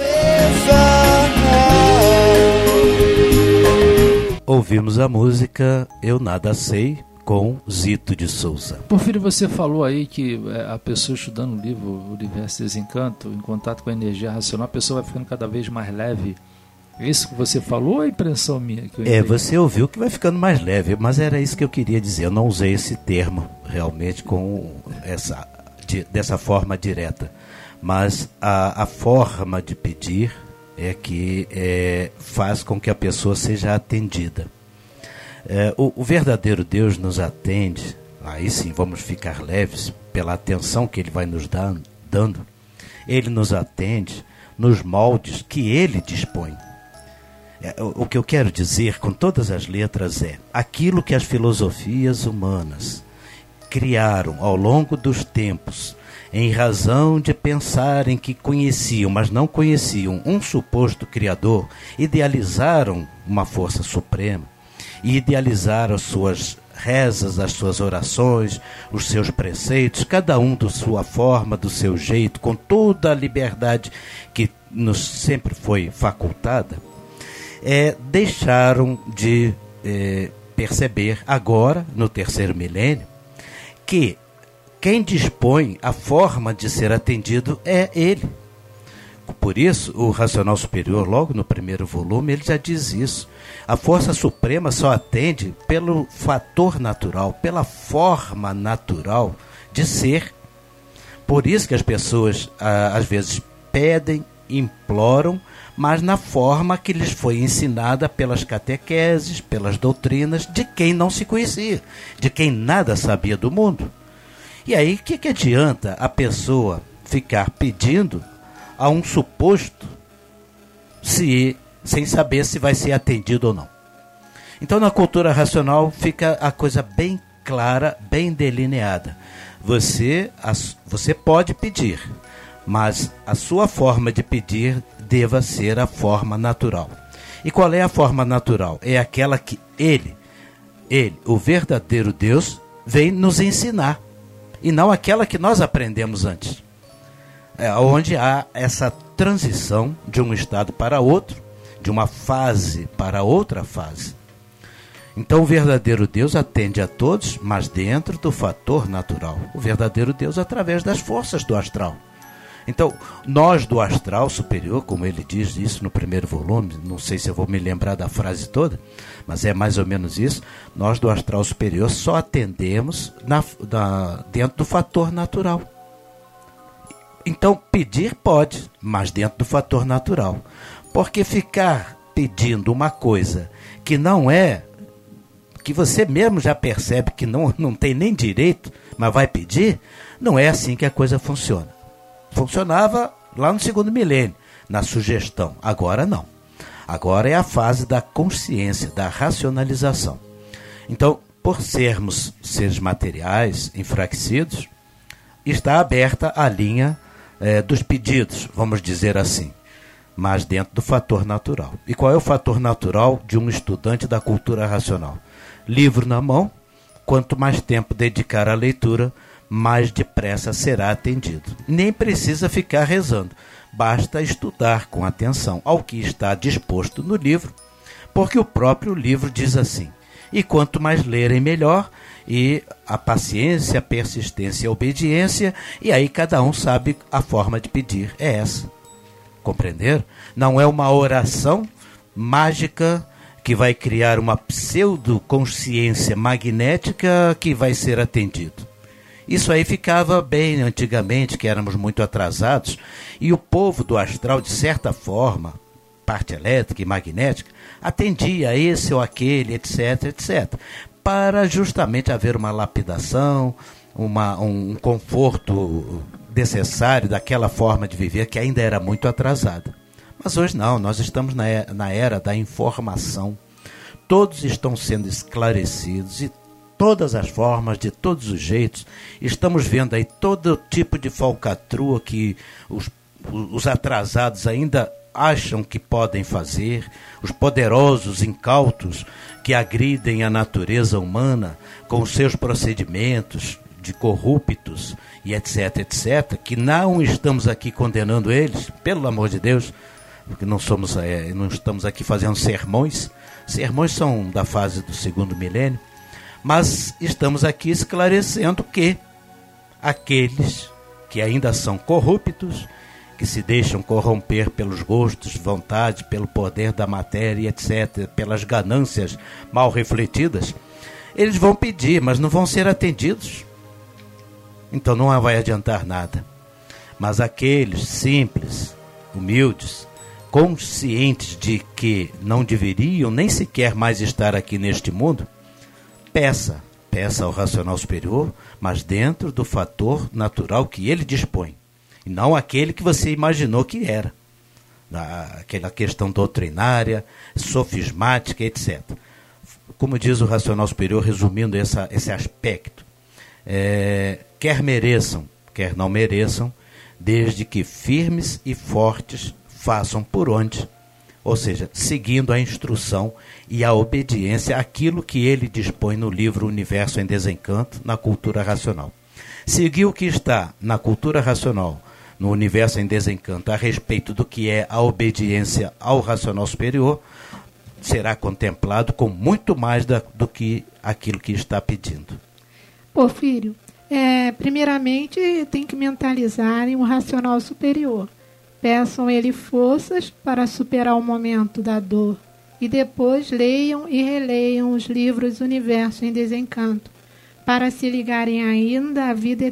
Ouvimos a música Eu Nada Sei, com Zito de Souza. Porfírio, você falou aí que a pessoa estudando o livro O Universo Desencanto, em contato com a energia racional, a pessoa vai ficando cada vez mais leve. Isso que você falou ou é impressão minha? Você ouviu que vai ficando mais leve, mas era isso que eu queria dizer. Eu não usei esse termo realmente dessa forma direta. Mas a forma de pedir é que faz com que a pessoa seja atendida. O verdadeiro Deus nos atende, aí sim vamos ficar leves pela atenção que Ele vai nos dando. Ele nos atende nos moldes que Ele dispõe. O que eu quero dizer com todas as letras é aquilo que as filosofias humanas criaram ao longo dos tempos em razão de pensarem que conheciam, mas não conheciam um suposto Criador, idealizaram uma força suprema e idealizaram as suas rezas, as suas orações, os seus preceitos, cada um da sua forma, do seu jeito, com toda a liberdade que nos sempre foi facultada, deixaram de perceber agora, no terceiro milênio, que quem dispõe a forma de ser atendido é ele. Por isso, o Racional Superior, logo no primeiro volume, ele já diz isso. A força suprema só atende pelo fator natural, pela forma natural de ser. Por isso que as pessoas, às vezes, pedem, imploram, mas na forma que lhes foi ensinada pelas catequeses, pelas doutrinas, de quem não se conhecia, de quem nada sabia do mundo. E aí, o que adianta a pessoa ficar pedindo a um suposto sem saber se vai ser atendido ou não? Então, na cultura racional fica a coisa bem clara, bem delineada. Você pode pedir, mas a sua forma de pedir deva ser a forma natural. E qual é a forma natural? É aquela que ele, o verdadeiro Deus, vem nos ensinar, e não aquela que nós aprendemos antes. Onde há essa transição de um estado para outro, de uma fase para outra fase. Então o verdadeiro Deus atende a todos, mas dentro do fator natural. O verdadeiro Deus através das forças do astral. Então, nós do astral superior, como ele diz isso no primeiro volume, não sei se eu vou me lembrar da frase toda, mas é mais ou menos isso, nós do astral superior só atendemos dentro do fator natural. Então, pedir pode, mas dentro do fator natural. Porque ficar pedindo uma coisa que não é, que você mesmo já percebe que não tem nem direito, mas vai pedir, não é assim que a coisa funciona. Funcionava lá no segundo milênio, na sugestão. Agora não. Agora é a fase da consciência, da racionalização. Então, por sermos seres materiais, enfraquecidos, está aberta a linha dos pedidos, vamos dizer assim, mas dentro do fator natural. E qual é o fator natural de um estudante da cultura racional? Livro na mão, quanto mais tempo dedicar à leitura, mais depressa será atendido. Nem precisa ficar rezando, basta estudar com atenção ao que está disposto no livro, porque o próprio livro diz assim: e quanto mais lerem, melhor, e a paciência, a persistência e a obediência, e aí cada um sabe a forma de pedir, é essa. Compreenderam? Não é uma oração mágica que vai criar uma pseudo-consciência magnética que vai ser atendido. Isso aí ficava bem antigamente, que éramos muito atrasados, e o povo do astral, de certa forma, parte elétrica e magnética, atendia esse ou aquele, etc, etc, para justamente haver uma lapidação, um conforto necessário daquela forma de viver que ainda era muito atrasada. Mas hoje não, nós estamos na era da informação. Todos estão sendo esclarecidos e todas as formas, de todos os jeitos. Estamos vendo aí todo tipo de falcatrua que os atrasados ainda acham que podem fazer, os poderosos incautos que agridem a natureza humana com os seus procedimentos de corruptos e etc, etc, que não estamos aqui condenando eles, pelo amor de Deus, porque não estamos aqui fazendo sermões. Sermões são da fase do segundo milênio, mas estamos aqui esclarecendo que aqueles que ainda são corruptos, que se deixam corromper pelos gostos, vontade, pelo poder da matéria, etc., pelas ganâncias mal refletidas, eles vão pedir, mas não vão ser atendidos. Então não vai adiantar nada. Mas aqueles simples, humildes, conscientes de que não deveriam nem sequer mais estar aqui neste mundo, peça ao racional superior, mas dentro do fator natural que ele dispõe, e não aquele que você imaginou que era, aquela questão doutrinária, sofismática, etc. Como diz o racional superior, resumindo esse aspecto, quer mereçam, quer não mereçam, desde que firmes e fortes façam por onde, ou seja, seguindo a instrução e a obediência àquilo que ele dispõe no livro Universo em Desencanto, na cultura racional. Seguir o que está na cultura racional, no Universo em Desencanto, a respeito do que é a obediência ao racional superior, será contemplado com muito mais do que aquilo que está pedindo. Porfírio, primeiramente tem que mentalizarem o racional superior. Peçam ele forças para superar o momento da dor e depois leiam e releiam os livros Universo em Desencanto para se ligarem ainda à vida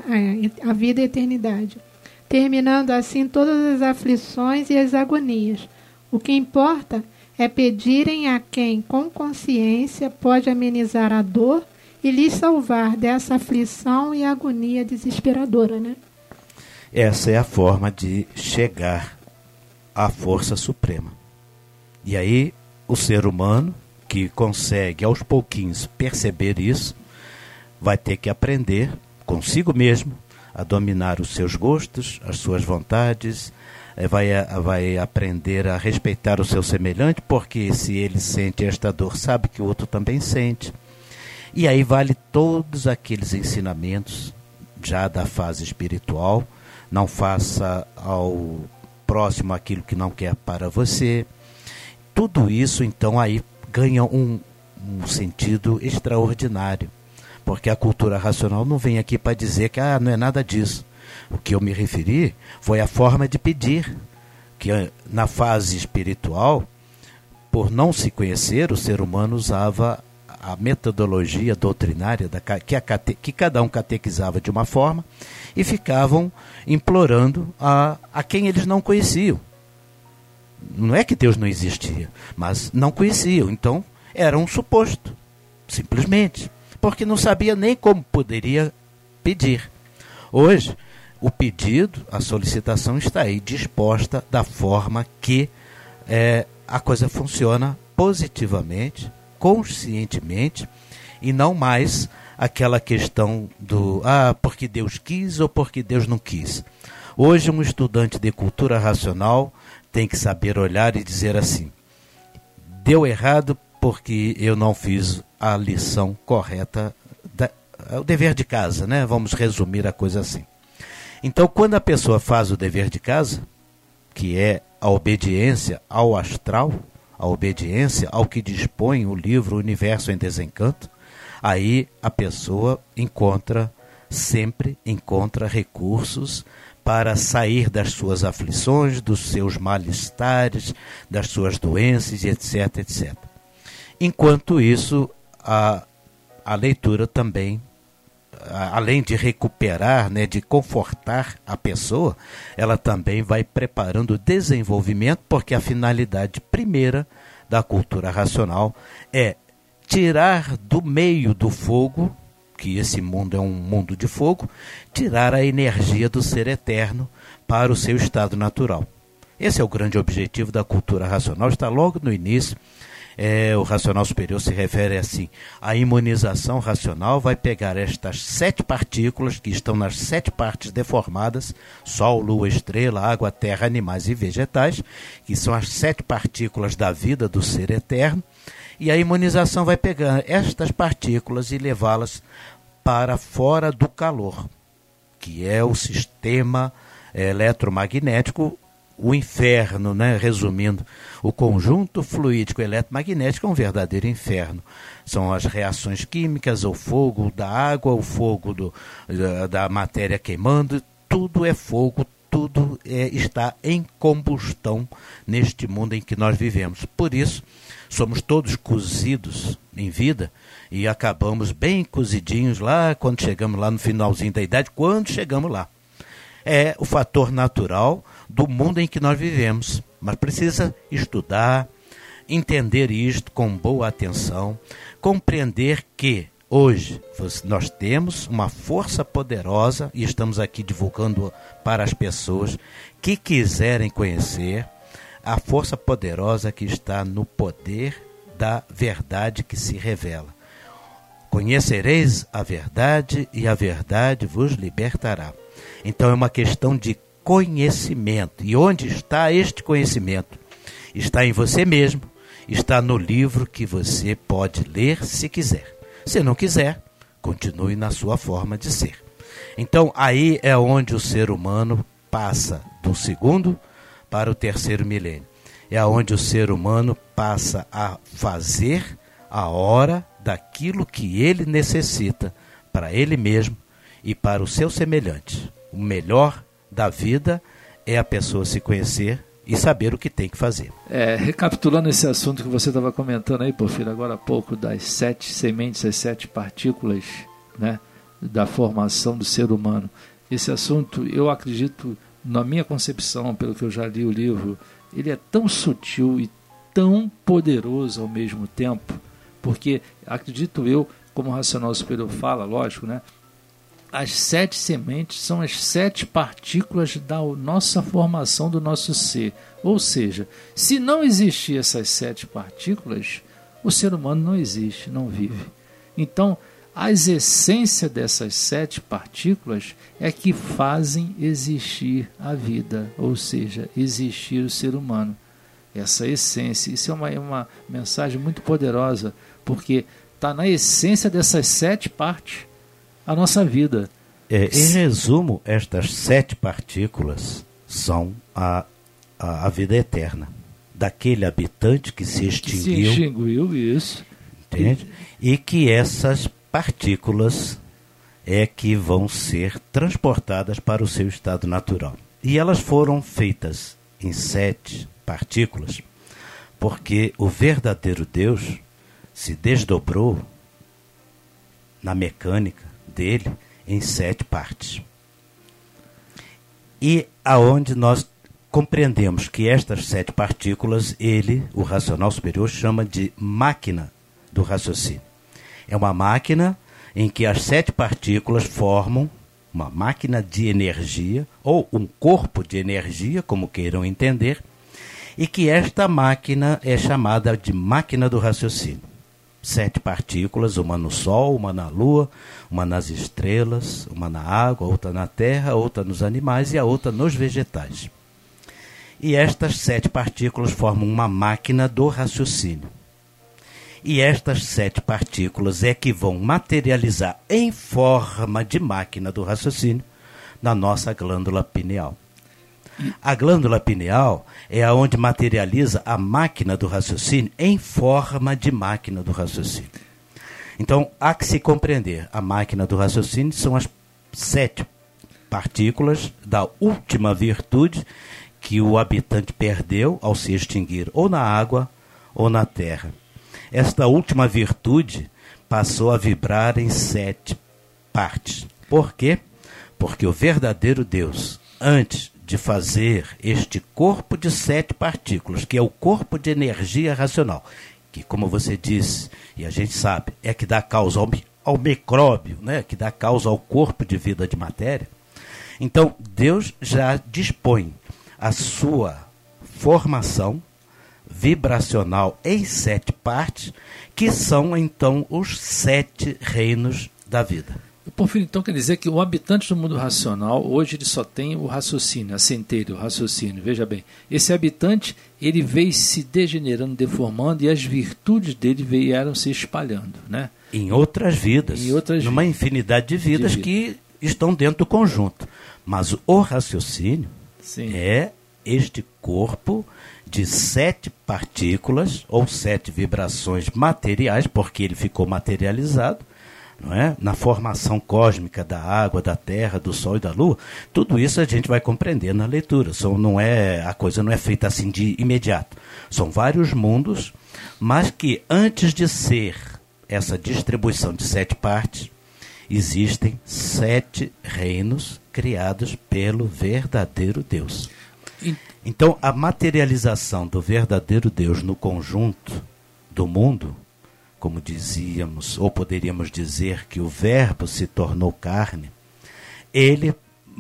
e eternidade, terminando assim todas as aflições e as agonias. O que importa é pedirem a quem com consciência pode amenizar a dor e lhes salvar dessa aflição e agonia desesperadora, né? Essa é a forma de chegar à força suprema. E aí, o ser humano, que consegue aos pouquinhos perceber isso, vai ter que aprender consigo mesmo a dominar os seus gostos, as suas vontades, vai aprender a respeitar o seu semelhante, porque se ele sente esta dor, sabe que o outro também sente. E aí vale todos aqueles ensinamentos já da fase espiritual. Não faça ao próximo aquilo que não quer para você. Tudo isso, então, aí ganha um sentido extraordinário. Porque a cultura racional não vem aqui para dizer que não é nada disso. O que eu me referi foi a forma de pedir. Que na fase espiritual, por não se conhecer, o ser humano usava a metodologia doutrinária que cada um catequizava de uma forma e ficavam implorando a quem eles não conheciam. Não é que Deus não existia, mas não conheciam. Então, era um suposto, simplesmente, porque não sabia nem como poderia pedir. Hoje, o pedido, a solicitação está aí disposta da forma que a coisa funciona positivamente, conscientemente, e não mais aquela questão do porque Deus quis ou porque Deus não quis. Hoje um estudante de cultura racional tem que saber olhar e dizer assim: deu errado porque eu não fiz a lição correta, o dever de casa, né? Vamos resumir a coisa assim. Então, quando a pessoa faz o dever de casa, que é a obediência ao astral, a obediência ao que dispõe o livro Universo em Desencanto, aí a pessoa sempre encontra recursos para sair das suas aflições, dos seus mal-estares, das suas doenças, etc, etc. Enquanto isso, a leitura também, além de recuperar, né, de confortar a pessoa, ela também vai preparando o desenvolvimento, porque a finalidade primeira da cultura racional é tirar do meio do fogo, que esse mundo é um mundo de fogo, tirar a energia do ser eterno para o seu estado natural. Esse é o grande objetivo da cultura racional, está logo no início. O racional superior se refere assim: a imunização racional vai pegar estas 7 partículas que estão nas 7 partes deformadas, Sol, Lua, Estrela, Água, Terra, Animais e Vegetais, que são as 7 partículas da vida do ser eterno, e a imunização vai pegar estas partículas e levá-las para fora do calor, que é o sistema eletromagnético, o inferno, né? Resumindo, o conjunto fluídico eletromagnético é um verdadeiro inferno. São as reações químicas, o fogo da água, o fogo da matéria queimando, tudo é fogo, tudo está em combustão neste mundo em que nós vivemos. Por isso, somos todos cozidos em vida e acabamos bem cozidinhos lá quando chegamos lá no finalzinho da idade, quando chegamos lá. É o fator natural do mundo em que nós vivemos, mas precisa estudar, entender isto com boa atenção, compreender que hoje nós temos uma força poderosa e estamos aqui divulgando para as pessoas que quiserem conhecer a força poderosa que está no poder da verdade que se revela. Conhecereis a verdade e a verdade vos libertará. Então é uma questão de conhecimento. E onde está este conhecimento? Está em você mesmo, está no livro que você pode ler se quiser. Se não quiser, continue na sua forma de ser. Então aí é onde o ser humano passa do segundo para o terceiro milênio. É onde o ser humano passa a fazer a hora daquilo que ele necessita para ele mesmo e para o seu semelhante. O melhor da vida é a pessoa se conhecer e saber o que tem que fazer. Recapitulando esse assunto que você estava comentando aí, Porfírio, agora há pouco, das 7 sementes, as 7 partículas, né, da formação do ser humano. Esse assunto, eu acredito, na minha concepção, pelo que eu já li o livro, ele é tão sutil e tão poderoso ao mesmo tempo, porque, acredito eu, como o Racional Superior fala, lógico, né? As 7 sementes são as 7 partículas da nossa formação do nosso ser. Ou seja, se não existir essas 7 partículas, o ser humano não existe, não vive. Então, as essências dessas 7 partículas é que fazem existir a vida, ou seja, existir o ser humano. Essa essência, isso é uma mensagem muito poderosa, porque está na essência dessas 7 partes a nossa vida. Em resumo, estas 7 partículas são a vida eterna daquele habitante que se extinguiu. Se extinguiu, isso. Entende? E que essas partículas é que vão ser transportadas para o seu estado natural. E elas foram feitas em 7 partículas porque o verdadeiro Deus se desdobrou na mecânica dele em 7 partes. E aonde nós compreendemos que estas 7 partículas, o racional superior, chama de máquina do raciocínio. É uma máquina em que as 7 partículas formam uma máquina de energia, ou um corpo de energia, como queiram entender, e que esta máquina é chamada de máquina do raciocínio. 7 partículas, uma no Sol, uma na Lua, uma nas estrelas, uma na água, outra na terra, outra nos animais e a outra nos vegetais. E estas 7 partículas formam uma máquina do raciocínio. E estas 7 partículas é que vão materializar em forma de máquina do raciocínio na nossa glândula pineal. A glândula pineal é aonde materializa a máquina do raciocínio em forma de máquina do raciocínio. Então, há que se compreender, a máquina do raciocínio são as 7 partículas da última virtude que o habitante perdeu ao se extinguir ou na água ou na terra. Esta última virtude passou a vibrar em 7 partes. Por quê? Porque o verdadeiro Deus, antes de fazer este corpo de 7 partículas, que é o corpo de energia racional, que, como você disse, e a gente sabe, é que dá causa ao micróbio, né? Que dá causa ao corpo de vida de matéria. Então, Deus já dispõe a sua formação vibracional em 7 partes, que são, então, os 7 reinos da vida. Porfírio, então quer dizer que o habitante do mundo racional, hoje ele só tem o raciocínio, a centelha, o raciocínio. Veja bem, esse habitante, ele veio se degenerando, deformando, e as virtudes dele vieram se espalhando, né? Em outras vidas, numa infinidade de vidas que estão dentro do conjunto. Mas o raciocínio é este corpo de 7 partículas, ou 7 vibrações materiais, porque ele ficou materializado, não é? Na formação cósmica da água, da terra, do sol e da lua. Tudo isso a gente vai compreender na leitura. A coisa não é feita assim de imediato. São vários mundos, mas que antes de ser essa distribuição de 7 partes, existem 7 reinos criados pelo verdadeiro Deus. Então, a materialização do verdadeiro Deus no conjunto do mundo, como dizíamos, ou poderíamos dizer que o verbo se tornou carne, ele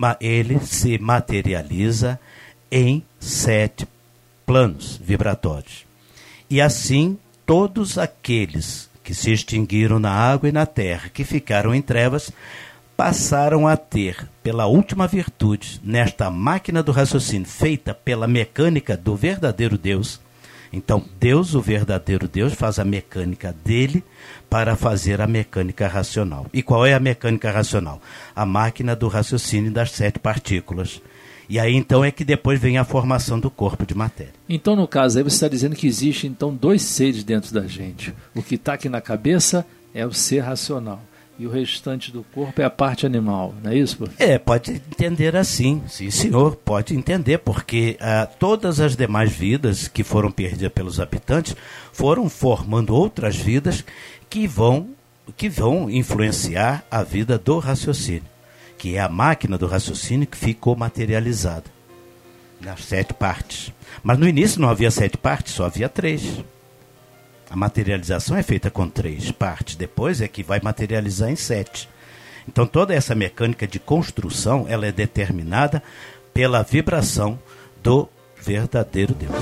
se materializa em 7 planos vibratórios. E assim, todos aqueles que se extinguiram na água e na terra, que ficaram em trevas, passaram a ter, pela última virtude, nesta máquina do raciocínio feita pela mecânica do verdadeiro Deus. Então, Deus, o verdadeiro Deus, faz a mecânica dele para fazer a mecânica racional. E qual é a mecânica racional? A máquina do raciocínio das 7 partículas. E aí, então, é que depois vem a formação do corpo de matéria. Então, no caso, aí você está dizendo que existe, então, 2 seres dentro da gente. O que está aqui na cabeça é o ser racional. E o restante do corpo é a parte animal, não é isso, professor? Pode entender assim, sim senhor, pode entender, porque todas as demais vidas que foram perdidas pelos habitantes foram formando outras vidas que vão influenciar a vida do raciocínio, que é a máquina do raciocínio que ficou materializada nas 7 partes. Mas no início não havia 7 partes, só havia 3. A materialização é feita com 3 partes, depois é que vai materializar em 7. Então toda essa mecânica de construção, ela é determinada pela vibração do verdadeiro Deus.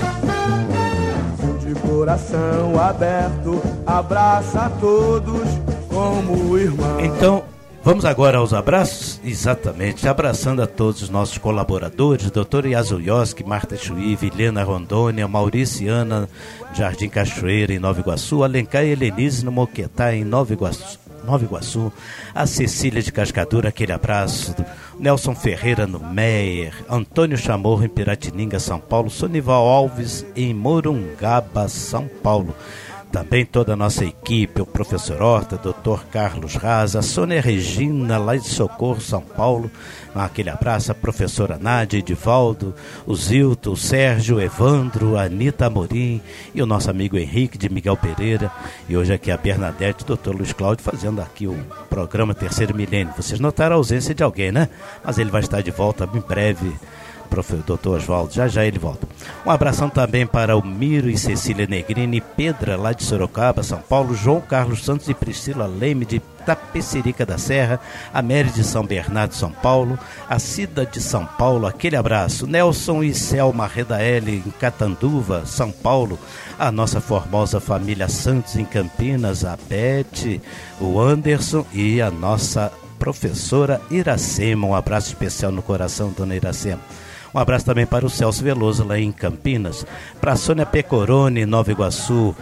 De coração aberto, abraça a todos como irmão. Então, vamos agora aos abraços? Exatamente, abraçando a todos os nossos colaboradores, Dr. Yazuyoski, Marta Chuí, Vilhena Rondônia, Maurício e Ana, Jardim Cachoeira, em Nova Iguaçu, Alencar e Helenise, no Moquetá, em Nova Iguaçu, a Cecília de Cascadura, aquele abraço, Nelson Ferreira, no Meier, Antônio Chamorro, em Piratininga, São Paulo, Sonival Alves, em Morungaba, São Paulo. Também toda a nossa equipe, o professor Horta, doutor Carlos Raza, a Sônia Regina, lá de Socorro, São Paulo. Aquele abraço, a professora Nádia, Edivaldo, o Zilton, o Sérgio, o Evandro, a Anitta Amorim e o nosso amigo Henrique de Miguel Pereira. E hoje aqui a Bernadette, o doutor Luiz Cláudio, fazendo aqui o programa Terceiro Milênio. Vocês notaram a ausência de alguém, né? Mas ele vai estar de volta em breve. Doutor Oswaldo, já ele volta. Um abração também para o Miro e Cecília Negrini, Pedra, lá de Sorocaba, São Paulo, João Carlos Santos e Priscila Leme, de Tapecerica da Serra, a Mary de São Bernardo, São Paulo, a Cida de São Paulo, aquele abraço, Nelson e Selma Redaeli, em Catanduva, São Paulo, a nossa formosa família Santos, em Campinas, a Beth, o Anderson e a nossa professora Iracema. Um abraço especial no coração, dona Iracema. Um abraço também para o Celso Veloso, lá em Campinas. Para a Sônia Pecoroni, Nova Iguaçu,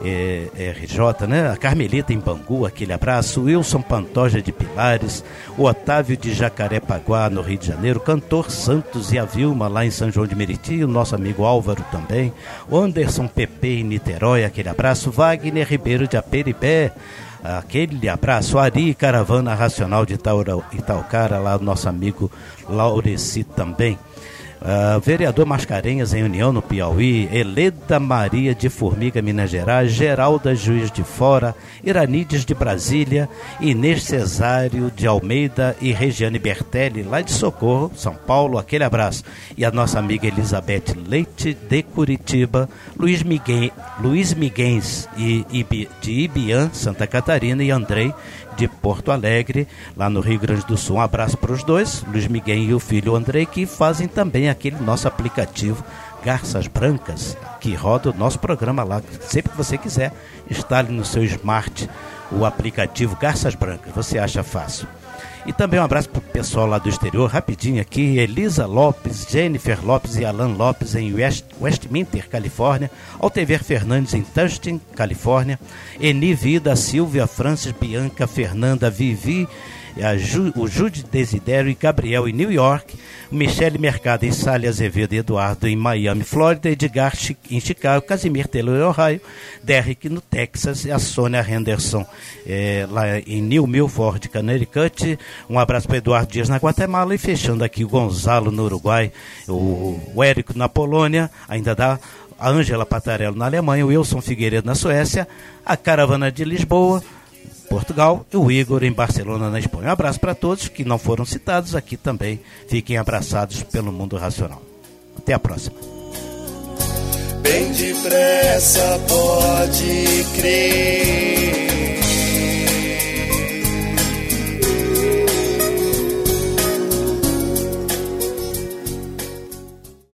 RJ, né? A Carmelita em Bangu, aquele abraço. Wilson Pantoja de Pilares. O Otávio de Jacarepaguá, no Rio de Janeiro. Cantor Santos e a Vilma, lá em São João de Meriti. O nosso amigo Álvaro também. O Anderson Pepe em Niterói, aquele abraço. Wagner Ribeiro de Aperibé. Aquele abraço, Ari, Caravana Racional de Itaucara, lá o nosso amigo Laureci também. Vereador Mascarenhas em União, no Piauí, Heleda Maria de Formiga, Minas Gerais, Geralda Juiz de Fora, Iranides de Brasília, Inês Cesário de Almeida e Regiane Bertelli, lá de Socorro, São Paulo, aquele abraço. E a nossa amiga Elizabeth Leite, de Curitiba, Luiz Miguens de Ibiã, Santa Catarina, e Andrei de Porto Alegre, lá no Rio Grande do Sul. Um abraço para os dois, Luiz Miguel e o filho Andrei, que fazem também aquele nosso aplicativo Garças Brancas, que roda o nosso programa lá. Sempre que você quiser, instale no seu smart o aplicativo Garças Brancas, você acha fácil. E também um abraço para o pessoal lá do exterior, rapidinho aqui, Elisa Lopes, Jennifer Lopes e Alan Lopes em Westminster, Califórnia, Altever Fernandes em Tustin, Califórnia, Eni Vida, Silvia, Francis, Bianca, Fernanda, Vivi, o Jude Desidério e Gabriel em New York, Michele Mercado em Sally Azevedo e Eduardo em Miami, Flórida, Edgar em Chicago, Casimir Taylor em Ohio, Derrick no Texas e a Sônia Henderson lá em New Milford, Connecticut. Um abraço para Eduardo Dias na Guatemala e fechando aqui o Gonzalo no Uruguai, o Érico na Polônia, ainda dá a Ângela Patarello na Alemanha, o Wilson Figueiredo na Suécia, a Caravana de Lisboa, Portugal, e o Igor em Barcelona, na Espanha. Um abraço para todos que não foram citados aqui também. Fiquem abraçados pelo mundo racional. Até a próxima. Bem depressa pode crer.